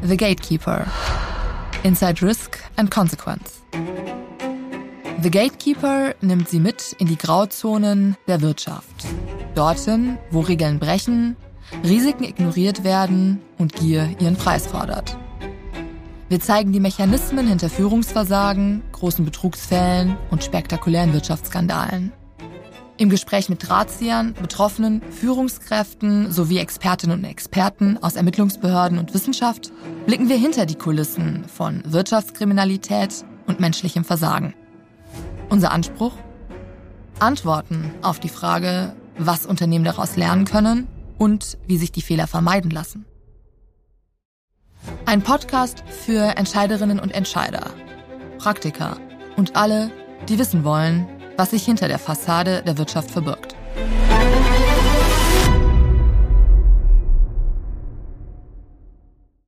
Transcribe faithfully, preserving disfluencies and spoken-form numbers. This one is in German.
The Gatekeeper. Inside Risk and Consequence. The Gatekeeper nimmt Sie mit in die Grauzonen der Wirtschaft. Dorthin, wo Regeln brechen, Risiken ignoriert werden und Gier ihren Preis fordert. Wir zeigen die Mechanismen hinter Führungsversagen, großen Betrugsfällen und spektakulären Wirtschaftsskandalen. Im Gespräch mit Drahtziehern, Betroffenen, Führungskräften sowie Expertinnen und Experten aus Ermittlungsbehörden und Wissenschaft blicken wir hinter die Kulissen von Wirtschaftskriminalität und menschlichem Versagen. Unser Anspruch? Antworten auf die Frage, was Unternehmen daraus lernen können und wie sich die Fehler vermeiden lassen. Ein Podcast für Entscheiderinnen und Entscheider, Praktiker und alle, die wissen wollen, was sich hinter der Fassade der Wirtschaft verbirgt.